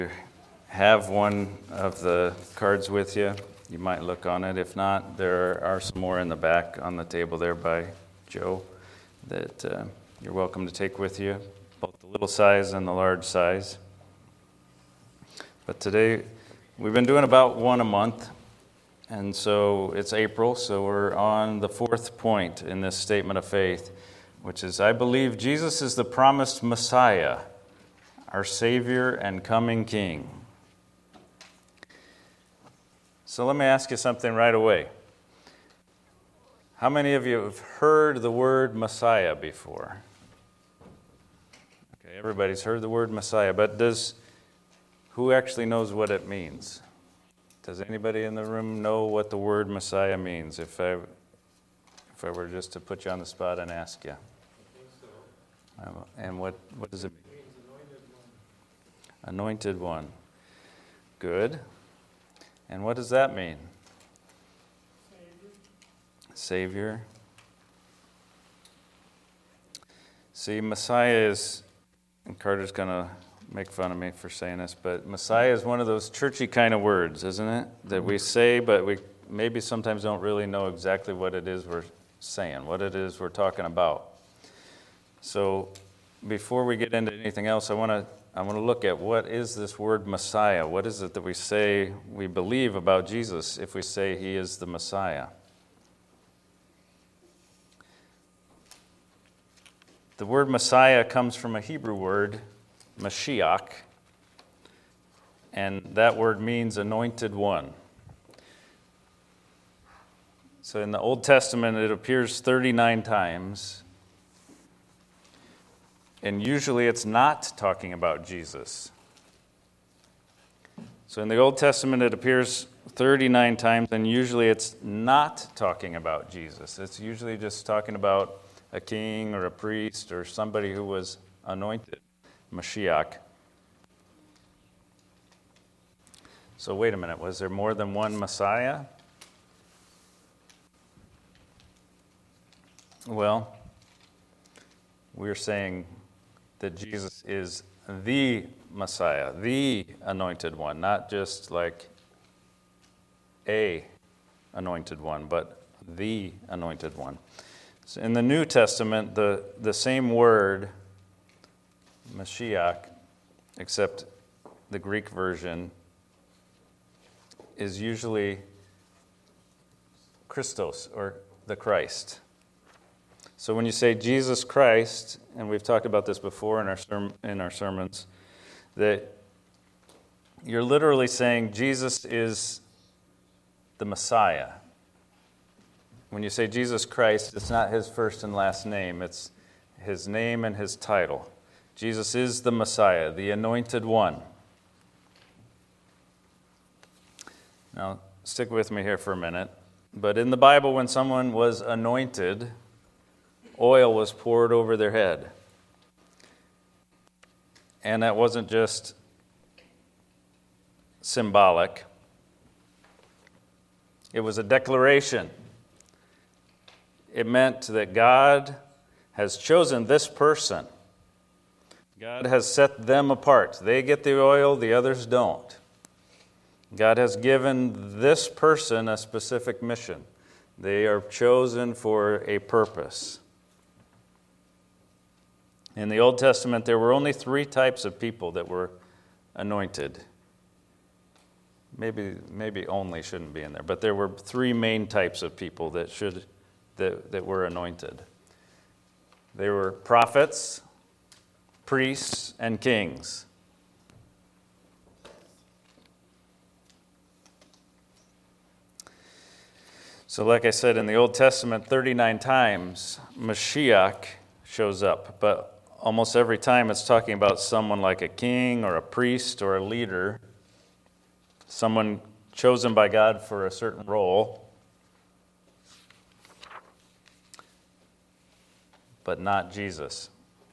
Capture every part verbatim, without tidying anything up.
Have one of the cards with you, you might look on it. If not, there are some more in the back on the table there by Joe that uh, you're welcome to take with you, both the little size and the large size. But today, we've been doing about one a month, and so it's April, so we're on the fourth point in this statement of faith, which is, I believe Jesus is the promised Messiah, our Savior and coming King. So let me ask you something right away. How many of you have heard the word Messiah before? Okay, everybody's heard the word Messiah, but does who actually knows what it means? Does anybody in the room know what the word Messiah means? If I if I were just to put you on the spot and ask you. I think so. And what, what does it mean? It means anointed one. Anointed one. Good. And what does that mean? Savior. Savior. See, Messiah is, and Carter's going to make fun of me for saying this, but Messiah is one of those churchy kind of words, isn't it? That we say, but we maybe sometimes don't really know exactly what it is we're saying, what it is we're talking about. So before we get into anything else, I want to I want to look at what is this word Messiah? What is it that we say we believe about Jesus if we say he is the Messiah? The word Messiah comes from a Hebrew word, Mashiach, and that word means anointed one. So in the Old Testament, it appears thirty-nine times. And usually it's not talking about Jesus. So in the Old Testament it appears thirty-nine times, and usually it's not talking about Jesus. It's usually just talking about a king or a priest or somebody who was anointed, Mashiach. So wait a minute, was there more than one Messiah? Well, we're saying that Jesus is the Messiah, the anointed one, not just like a anointed one, but the anointed one. So in the New Testament, the, the same word, Mashiach, except the Greek version, is usually Christos, or the Christ. So when you say Jesus Christ, and we've talked about this before in our serm- in our sermons, that you're literally saying Jesus is the Messiah. When you say Jesus Christ, it's not his first and last name, it's his name and his title. Jesus is the Messiah, the anointed one. Now, stick with me here for a minute. But in the Bible, when someone was anointed, oil was poured over their head. And that wasn't just symbolic. It was a declaration. It meant that God has chosen this person. God has set them apart. They get the oil, the others don't. God has given this person a specific mission. They are chosen for a purpose. In the Old Testament, there were only three types of people that were anointed. Maybe maybe only shouldn't be in there, but there were three main types of people that should that, that were anointed. They were prophets, priests, and kings. So like I said, in the Old Testament, thirty-nine times, Mashiach shows up, but almost every time it's talking about someone like a king or a priest or a leader, someone chosen by God for a certain role, but not Jesus.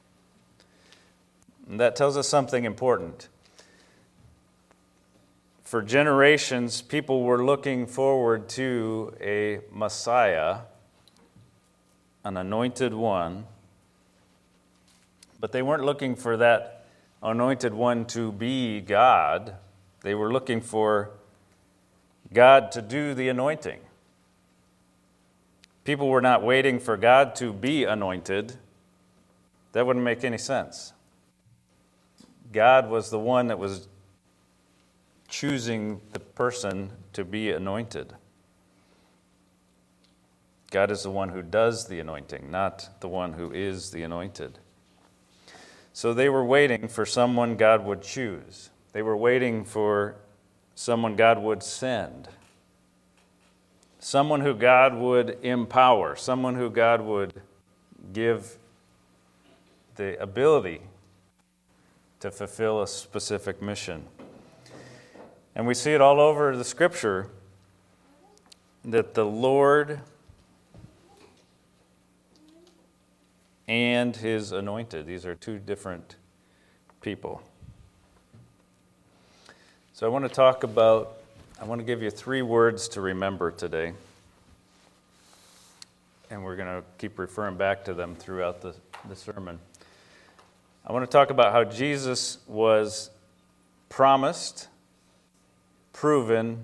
And that tells us something important. For generations, people were looking forward to a Messiah, an anointed one, but they weren't looking for that anointed one to be God. They were looking for God to do the anointing. People were not waiting for God to be anointed. That wouldn't make any sense. God was the one that was choosing the person to be anointed. God is the one who does the anointing, not the one who is the anointed. So they were waiting for someone God would choose. They were waiting for someone God would send. Someone who God would empower. Someone who God would give the ability to fulfill a specific mission. And we see it all over the Scripture that the Lord and His anointed, these are two different people. So I want to talk about, I want to give you three words to remember today. And we're going to keep referring back to them throughout the, the sermon. I want to talk about how Jesus was promised, proven,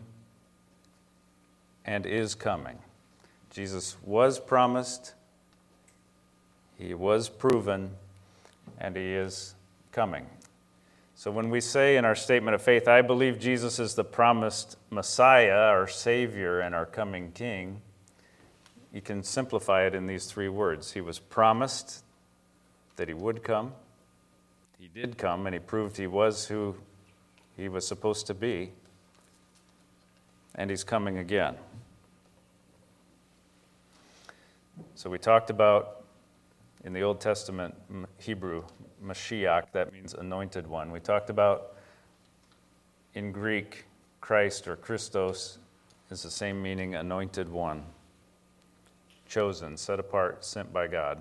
and is coming. Jesus was promised, He was proven, and He is coming. So when we say in our statement of faith, I believe Jesus is the promised Messiah, our Savior, and our coming King, you can simplify it in these three words. He was promised that He would come. He did come, and He proved He was who He was supposed to be. And He's coming again. So we talked about, in the Old Testament Hebrew, Mashiach, that means anointed one. We talked about, in Greek, Christ or Christos is the same meaning, anointed one. Chosen, set apart, sent by God.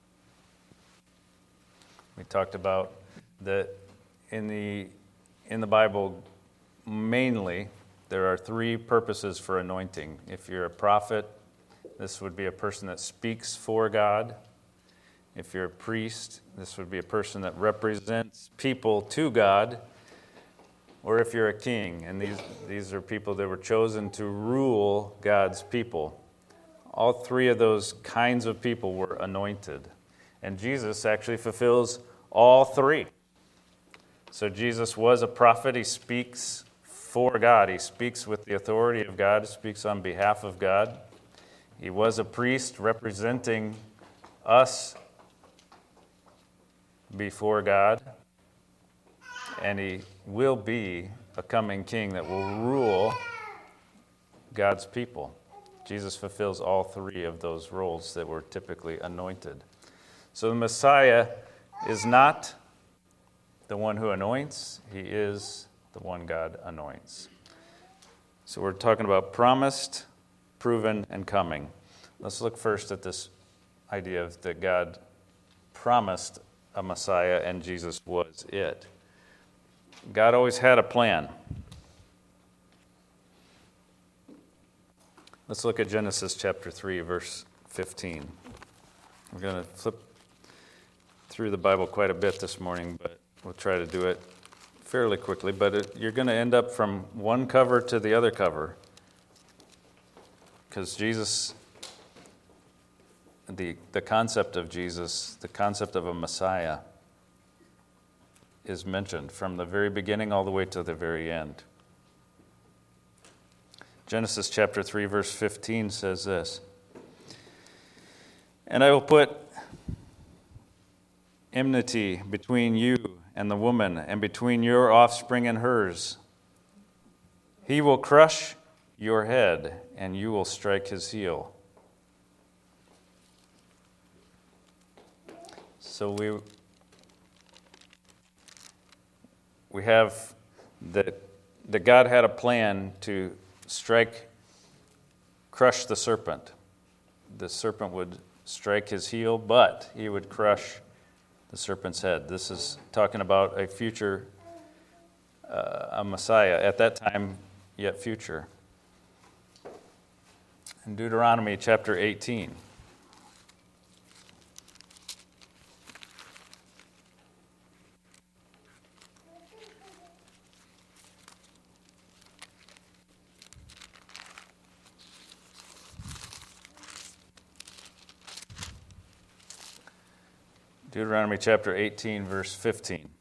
We talked about that in the in the Bible, mainly, there are three purposes for anointing. If you're a prophet, this would be a person that speaks for God. If you're a priest, this would be a person that represents people to God. Or if you're a king, and these, these are people that were chosen to rule God's people. All three of those kinds of people were anointed. And Jesus actually fulfills all three. So Jesus was a prophet. He speaks for God. He speaks with the authority of God. He speaks on behalf of God. He was a priest representing us before God. And he will be a coming king that will rule God's people. Jesus fulfills all three of those roles that were typically anointed. So the Messiah is not the one who anoints. He is the one God anoints. So we're talking about promised, proven, and coming. Let's look first at this idea of that God promised a Messiah and Jesus was it. God always had a plan. Let's look at Genesis chapter three, verse fifteen. We're going to flip through the Bible quite a bit this morning, but we'll try to do it fairly quickly. But it, you're going to end up from one cover to the other cover, because Jesus, the, the concept of Jesus, the concept of a Messiah, is mentioned from the very beginning all the way to the very end. Genesis chapter three, verse fifteen says this, "And I will put enmity between you and the woman, and between your offspring and hers. He will crush your head, and you will strike his heel." So we we have that that God had a plan to strike, crush the serpent. The serpent would strike his heel, but he would crush the serpent's head. This is talking about a future, uh, a Messiah, at that time, yet future. In Deuteronomy chapter eighteen. Deuteronomy chapter eighteen, verse fifteen.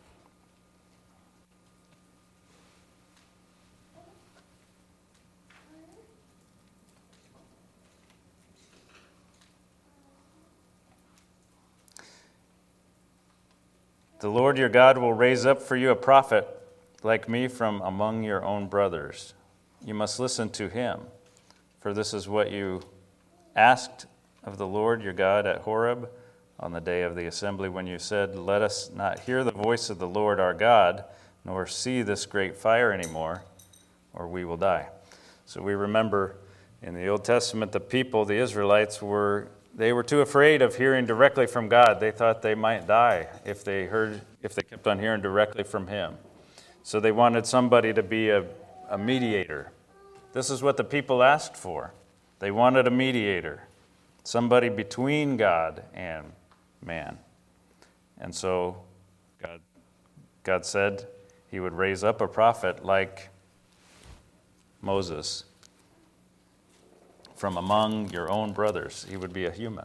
The Lord your God will raise up for you a prophet like me from among your own brothers. You must listen to him, for this is what you asked of the Lord your God at Horeb on the day of the assembly when you said, "Let us not hear the voice of the Lord our God, nor see this great fire anymore, or we will die." So we remember in the Old Testament, the people, the Israelites, were They were too afraid of hearing directly from God. They thought they might die if they heard, if they kept on hearing directly from him. So they wanted somebody to be a, a mediator. This is what the people asked for. They wanted a mediator, somebody between God and man. And so God, God said he would raise up a prophet like Moses. From among your own brothers, he would be a human.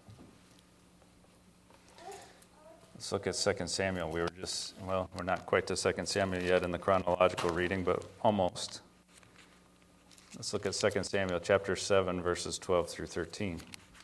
Let's look at Second Samuel. We were just, well, we're not quite to Second Samuel yet in the chronological reading, but almost. Let's look at Second Samuel chapter seven, verses twelve through thirteen.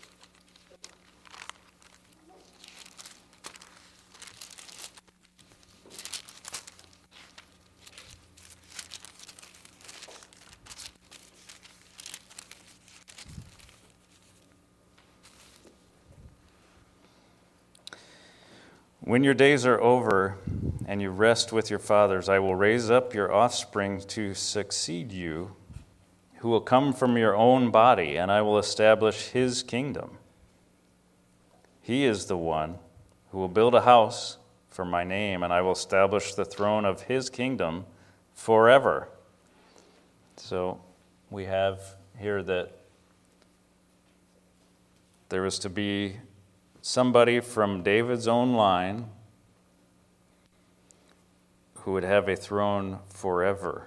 When your days are over and you rest with your fathers, I will raise up your offspring to succeed you, who will come from your own body, and I will establish his kingdom. He is the one who will build a house for my name, and I will establish the throne of his kingdom forever. So we have here that there was to be somebody from David's own line who would have a throne forever.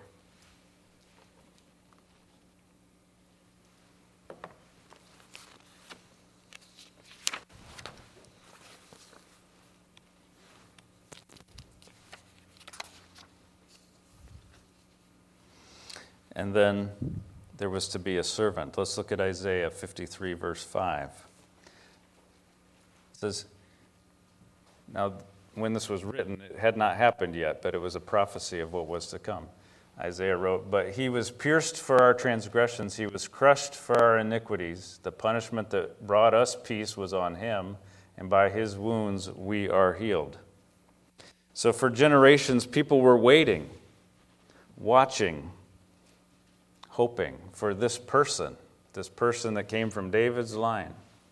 And then there was to be a servant. Let's look at Isaiah fifty-three, verse five. It says, now, when this was written, it had not happened yet, but it was a prophecy of what was to come. Isaiah wrote, "But he was pierced for our transgressions, he was crushed for our iniquities. The punishment that brought us peace was on him, and by his wounds we are healed." So for generations, people were waiting, watching, hoping for this person, this person that came from David's line.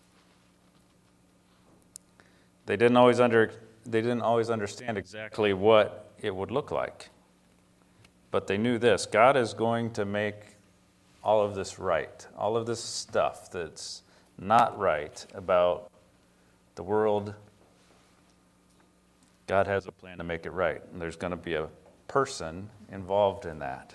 They didn't always under they didn't always understand exactly what it would look like. But they knew this: God is going to make all of this right. All of this stuff that's not right about the world, God has a plan to make it right. And there's going to be a person involved in that.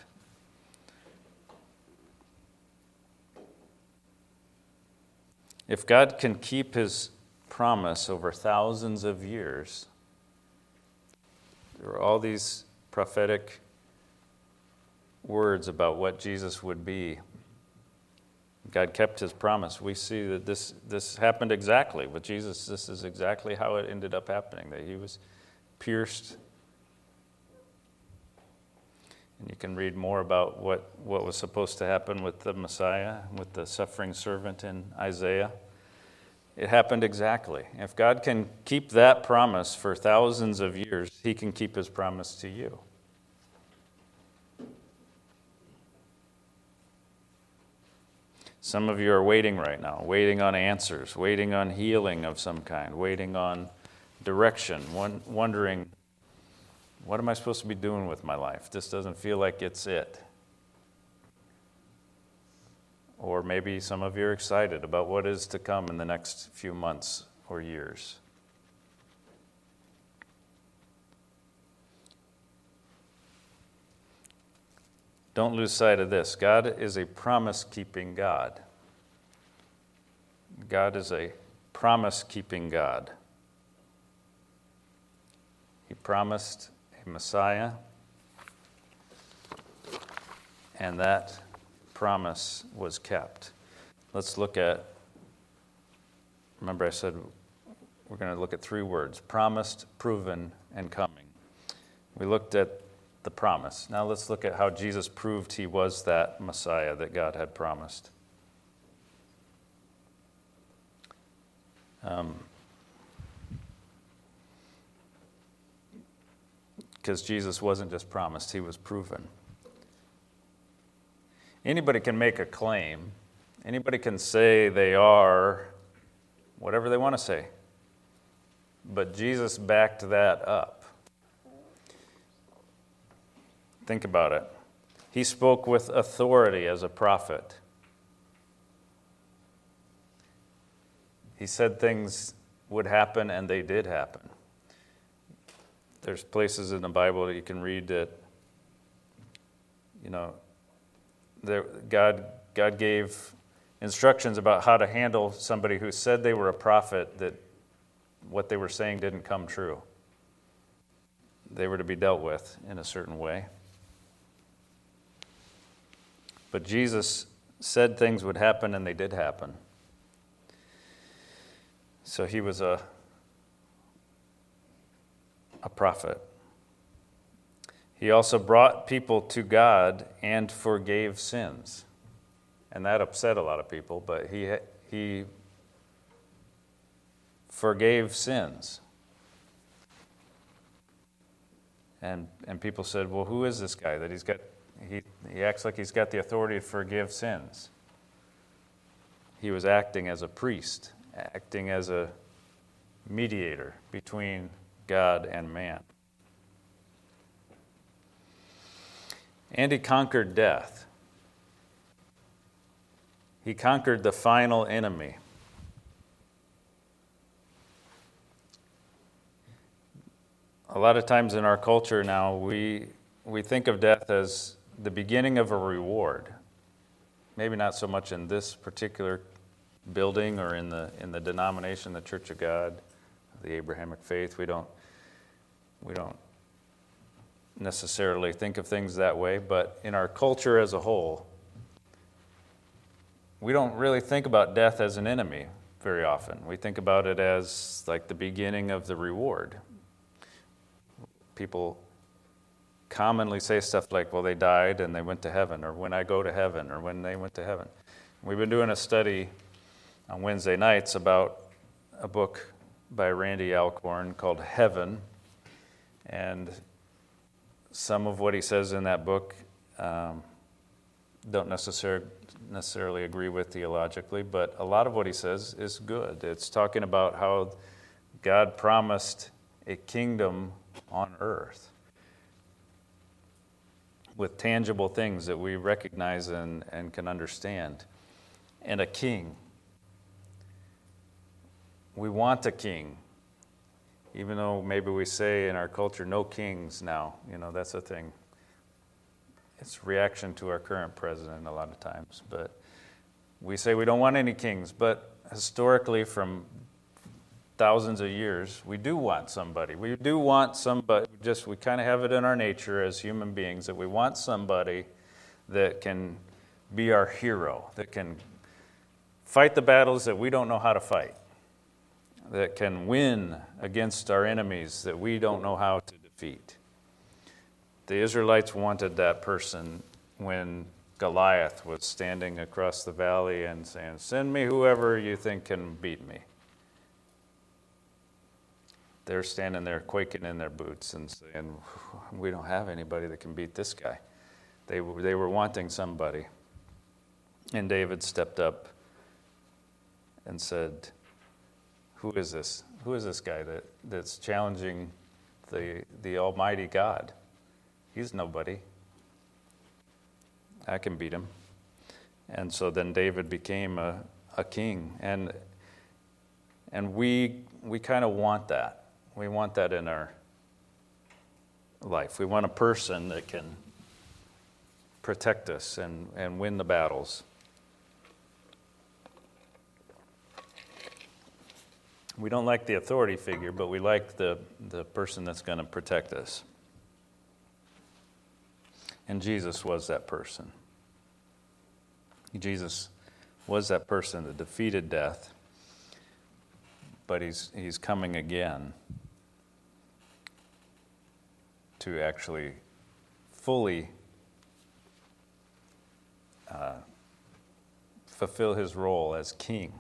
If God can keep his promise over thousands of years, there are all these prophetic words about what Jesus would be. God kept his promise. We see that this this happened exactly with Jesus. This is exactly how it ended up happening, that he was pierced. And you can read more about what, what was supposed to happen with the Messiah, with the suffering servant in Isaiah. It happened exactly. If God can keep that promise for thousands of years, he can keep his promise to you. Some of you are waiting right now, waiting on answers, waiting on healing of some kind, waiting on direction, wondering, what am I supposed to be doing with my life? This doesn't feel like it's it. Or maybe some of you are excited about what is to come in the next few months or years. Don't lose sight of this. God is a promise-keeping God. God is a promise-keeping God. promised a Messiah, and that promise was kept. Let's look at, remember I said we're going to look at three words: promised, proven, and coming. We looked at the promise. Now let's look at how Jesus proved he was that Messiah that God had promised. Um, because Jesus wasn't just promised, he was proven. Anybody can make a claim. Anybody can say they are whatever they want to say. But Jesus backed that up. Think about it. He spoke with authority as a prophet. He said things would happen, and they did happen. There's places in the Bible that you can read that, you know, there, God, God gave instructions about how to handle somebody who said they were a prophet, that what they were saying didn't come true. They were to be dealt with in a certain way. But Jesus said things would happen, and they did happen. So he was a, a prophet. He also brought people to God and forgave sins. And that upset a lot of people, but he he forgave sins. And and people said, well, who is this guy that he's got, he, he acts like he's got the authority to forgive sins? He was acting as a priest, acting as a mediator between God and man. And he conquered death. He conquered the final enemy. A lot of times in our culture now, we we think of death as the beginning of a reward. Maybe not so much in this particular building or in the in the denomination, the Church of God, the Abrahamic faith. We don't we don't necessarily think of things that way, but in our culture as a whole, we don't really think about death as an enemy very often. We think about it as like the beginning of the reward. People commonly say stuff like, well, they died and they went to heaven, or when I go to heaven, or when they went to heaven. We've been doing a study on Wednesday nights about a book by Randy Alcorn called Heaven, and some of what he says in that book um, don't necessarily necessarily agree with theologically, but a lot of what he says is good. It's talking about how God promised a kingdom on earth with tangible things that we recognize and, and can understand, and a king. We want a king, even though maybe we say in our culture, no kings now. You know, that's a thing. It's reaction to our current president a lot of times. But we say we don't want any kings. But historically, from thousands of years, we do want somebody. We do want somebody, just we kind of have it in our nature as human beings that we want somebody that can be our hero, that can fight the battles that we don't know how to fight, that can win against our enemies that we don't know how to defeat. The Israelites wanted that person when Goliath was standing across the valley and saying, send me whoever you think can beat me. They're standing there quaking in their boots and saying, we don't have anybody that can beat this guy. They, they were wanting somebody. And David stepped up and said, who is this? Who is this guy that, that's challenging the the Almighty God? He's nobody. I can beat him. And so then David became a, a king. And and we we kind of want that. We want that in our life. We want a person that can protect us and, and win the battles. We don't like the authority figure, but we like the, the person that's going to protect us. And Jesus was that person. Jesus was that person that defeated death, but he's he's coming again to actually fully uh, fulfill his role as king.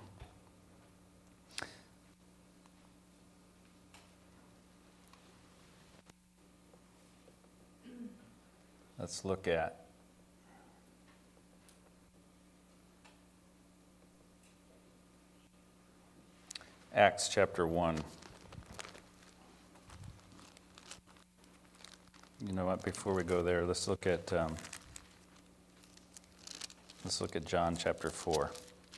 Let's look at Acts chapter one. You know what? Before we go there, let's look at um, let's look at John chapter four.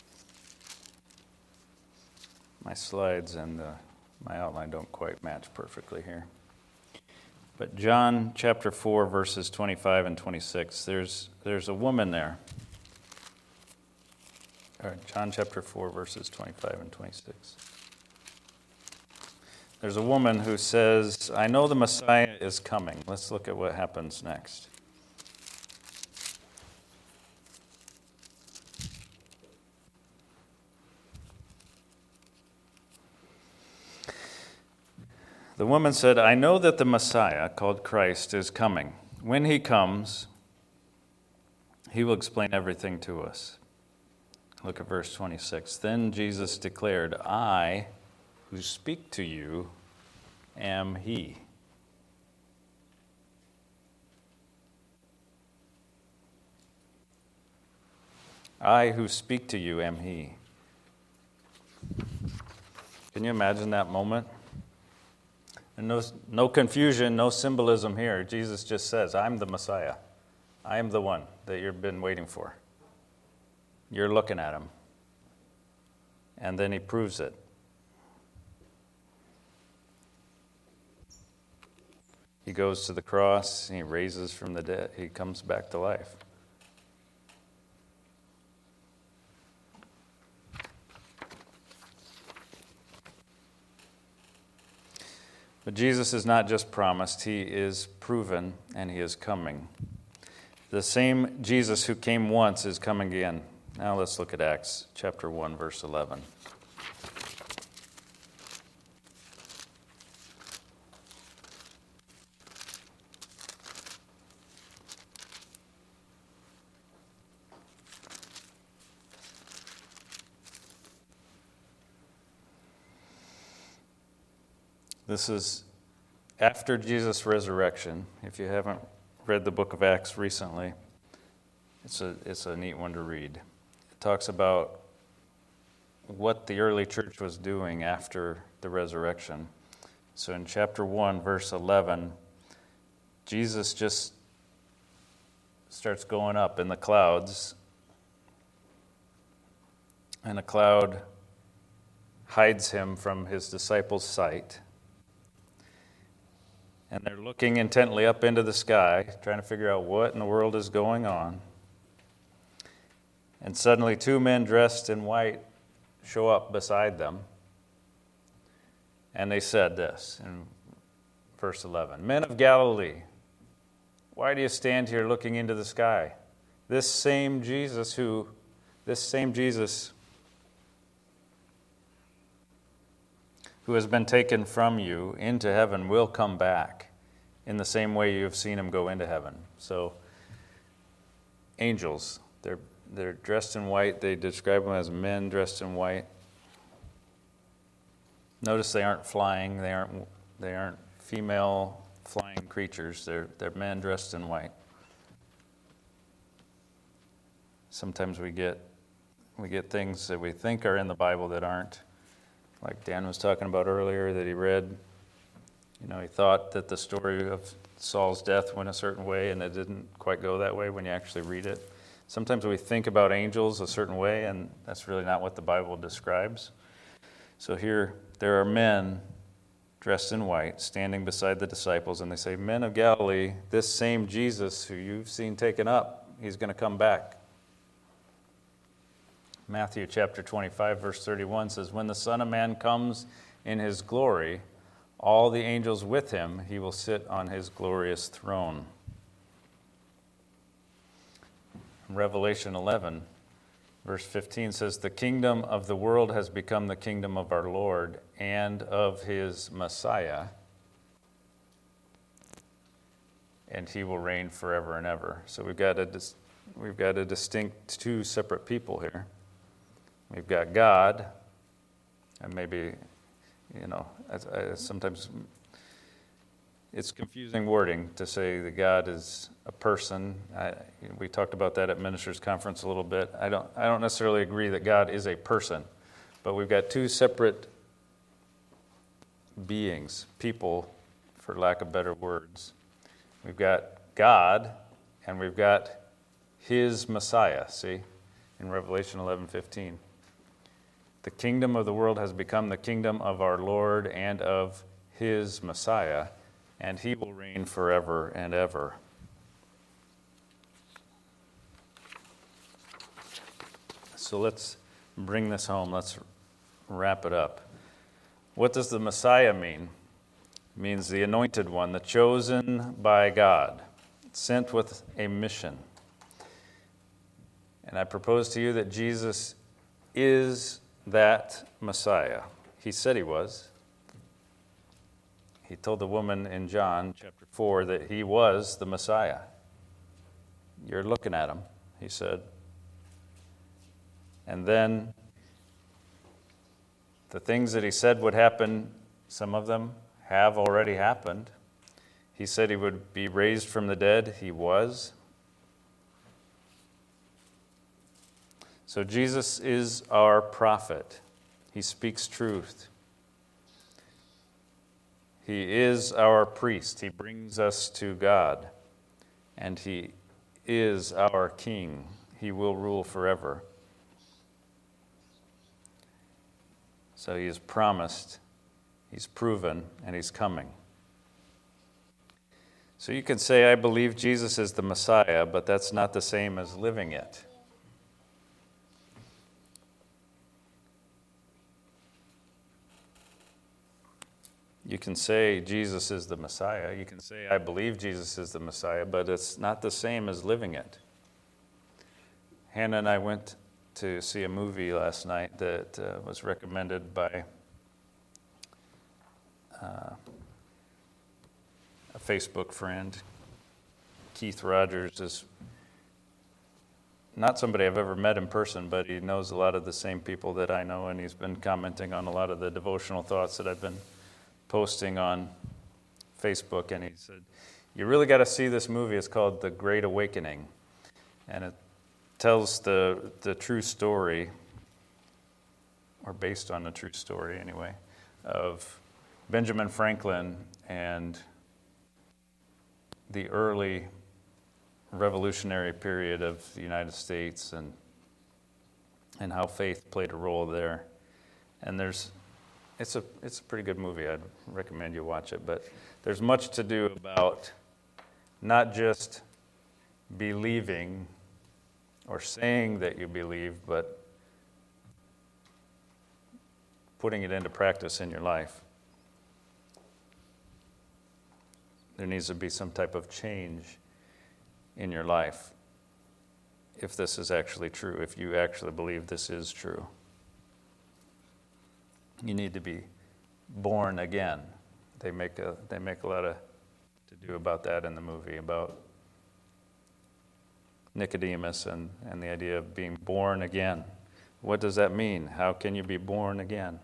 My slides and uh, my outline don't quite match perfectly here. But John chapter four, verses twenty-five and twenty-six, there's there's a woman there. All right, John chapter four, verses twenty-five and twenty-six. There's a woman who says, I know the Messiah is coming. Let's look at what happens next. The woman said, I know that the Messiah, called Christ, is coming. When he comes, he will explain everything to us. Look at verse twenty-six. Then Jesus declared, I who speak to you am he. I who speak to you am he. Can you imagine that moment? And no, no confusion, no symbolism here. Jesus just says, I'm the Messiah. I am the one that you've been waiting for. You're looking at him. And then he proves it. He goes to the cross, and he raises from the dead. He comes back to life. But Jesus is not just promised, he is proven, and he is coming. The same Jesus who came once is coming again. Now let's look at Acts chapter one, verse eleven. This is after Jesus' resurrection. If you haven't read the book of Acts recently, it's a it's a neat one to read. It talks about what the early church was doing after the resurrection. So in chapter one, verse eleven, Jesus just starts going up in the clouds, and a cloud hides him from his disciples' sight. And they're looking intently up into the sky, trying to figure out what in the world is going on. And suddenly two men dressed in white show up beside them. And they said this in verse eleven, Men of Galilee, why do you stand here looking into the sky? This same Jesus who, this same Jesus who has been taken from you into heaven will come back in the same way you have seen him go into heaven. So, angels, they're they're dressed in white. They describe them as men dressed in white. Notice they aren't flying. They aren't they aren't female flying creatures. They're they're men dressed in white. Sometimes we get we get things that we think are in the Bible that aren't. Like Dan was talking about earlier, that he read, you know, he thought that the story of Saul's death went a certain way, and it didn't quite go that way when you actually read it. Sometimes we think about angels a certain way, and that's really not what the Bible describes. So here, there are men dressed in white standing beside the disciples, and they say, Men of Galilee, this same Jesus who you've seen taken up, he's going to come back. Matthew chapter twenty-five, verse thirty-one says, When the Son of Man comes in his glory, all the angels with him. He will sit on his glorious throne. Revelation eleven, verse fifteen says, the kingdom of the world has become the kingdom of our Lord and of his Messiah, and he will reign forever and ever. So we've got a dis- we've got a distinct two separate people here. We've got God, and maybe, you know, I, I, sometimes it's confusing wording to say that God is a person. I, we talked about that at Ministers' Conference a little bit. I don't I don't necessarily agree that God is a person, but we've got two separate beings, people, for lack of better words. We've got God, and we've got his Messiah, see, in Revelation eleven fifteen. The kingdom of the world has become the kingdom of our Lord and of his Messiah, and he will reign forever and ever. So let's bring this home. Let's wrap it up. What does the Messiah mean? It means the anointed one, the chosen by God, sent with a mission. And I propose to you that Jesus is that Messiah. He said he was. He told the woman in John chapter four that he was the Messiah. You're looking at him, he said. And then the things that he said would happen, some of them have already happened. He said he would be raised from the dead. He was. So Jesus is our prophet. He speaks truth. He is our priest. He brings us to God. And he is our king. He will rule forever. So he has promised, he's proven, and he's coming. So you can say, I believe Jesus is the Messiah, but that's not the same as living it. You can say Jesus is the Messiah. You can say, I believe Jesus is the Messiah, but it's not the same as living it. Hannah and I went to see a movie last night that uh, was recommended by uh, a Facebook friend. Keith Rogers is not somebody I've ever met in person, but he knows a lot of the same people that I know, and he's been commenting on a lot of the devotional thoughts that I've been posting on Facebook. And he said, you really got to see this movie. It's called The Great Awakening, and it tells the the true story, or based on the true story anyway, of Benjamin Franklin and the early revolutionary period of the United States, and and how faith played a role there. And there's it's a it's a pretty good movie. I'd recommend you watch it. But there's much to do about not just believing or saying that you believe, but putting it into practice in your life. There needs to be some type of change in your life if this is actually true, if you actually believe this is true. You need to be born again. They make a they make a lot of to do about that in the movie, about Nicodemus and, and the idea of being born again. What does that mean? How can you be born again?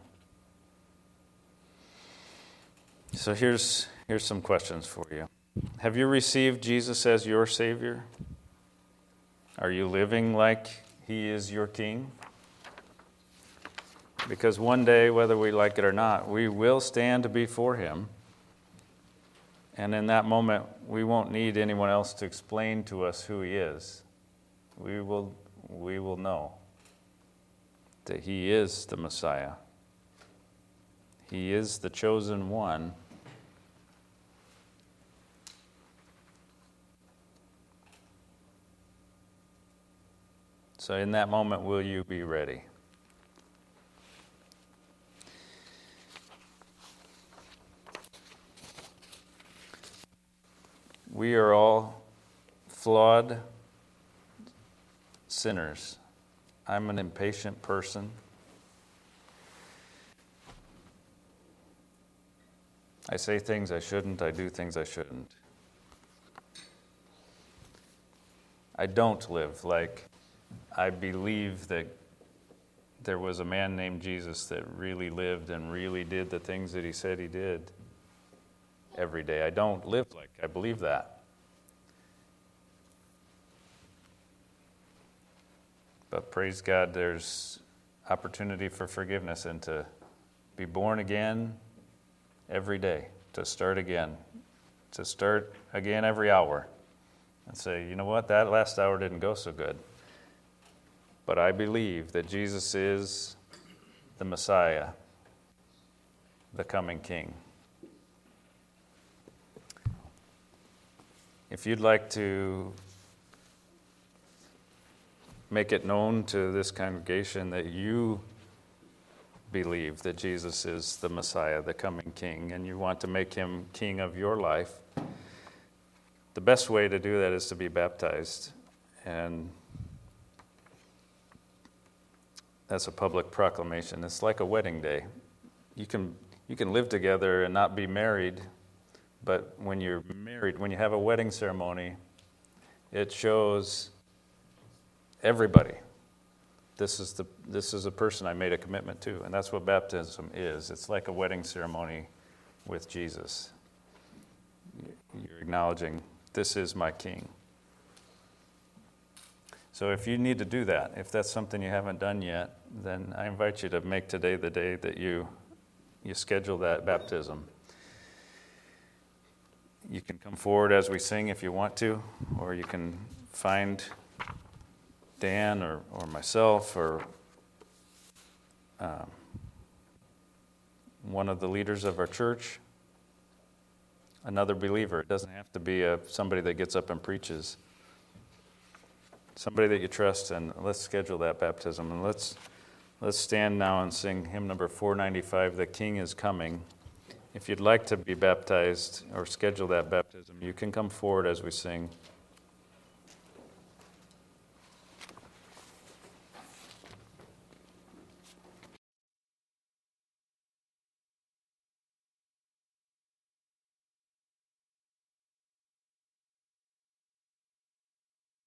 So here's here's some questions for you. Have you received Jesus as your Savior? Are you living like he is your King? Because one day, whether we like it or not, we will stand before him. And in that moment, we won't need anyone else to explain to us who he is. We will, we will know that he is the Messiah. He is the chosen one. So in that moment, will you be ready? We are all flawed sinners. I'm an impatient person. I say things I shouldn't. I do things I shouldn't. I don't live like I believe that there was a man named Jesus that really lived and really did the things that he said he did every day. I don't live like I believe that. But praise God, there's opportunity for forgiveness and to be born again every day, to start again, to start again every hour and say, you know what, that last hour didn't go so good. But I believe that Jesus is the Messiah, the coming King. If you'd like to make it known to this congregation that you believe that Jesus is the Messiah, the coming King, and you want to make him King of your life, the best way to do that is to be baptized. And that's a public proclamation. It's like a wedding day. You can you can live together and not be married, but when you're married, when you have a wedding ceremony, it shows everybody, this is the this is a person I made a commitment to, and that's what baptism is. It's like a wedding ceremony with Jesus. You're acknowledging, this is my King. So if you need to do that, if that's something you haven't done yet, then I invite you to make today the day that you you schedule that baptism. You can come forward as we sing if you want to, or you can find Dan or, or myself or um, one of the leaders of our church, another believer. It doesn't have to be a, somebody that gets up and preaches. Somebody that you trust, and let's schedule that baptism. And let's let's stand now and sing hymn number four ninety-five, The King is Coming. If you'd like to be baptized or schedule that baptism, you can come forward as we sing.